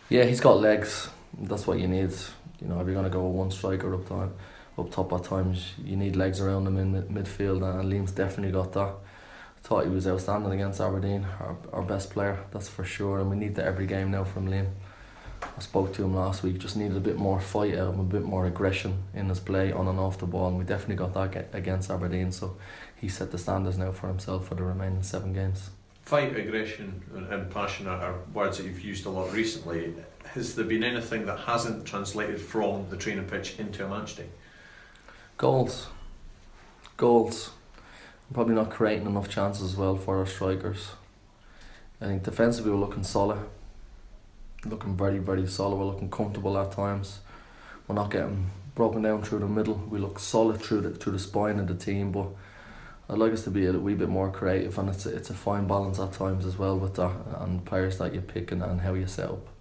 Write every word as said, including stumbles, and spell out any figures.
Yeah, he's got legs. That's what you need. You know, if you're going to go with one striker up time, up top at times, you need legs around him in mid- midfield, and Liam's definitely got that. I thought he was outstanding against Aberdeen, our, our best player, that's for sure, and we need that every game now from Liam. I spoke to him last week, just needed a bit more fight out of him, a bit more aggression in his play on and off the ball, and we definitely got that against Aberdeen, so he set the standards now for himself for the remaining seven games. Fight, aggression and, and passion are words that you've used a lot recently. Has there been anything that hasn't translated from the training pitch into a match day? Goals. Goals. Probably not creating enough chances as well for our strikers. I think defensively we're looking solid. Looking very, very solid. We're looking comfortable at times. We're not getting broken down through the middle. We look solid through the through the spine of the team, but I'd like us to be a wee bit more creative, and it's a, it's a fine balance at times as well with that, and players that you pick and, and how you set up.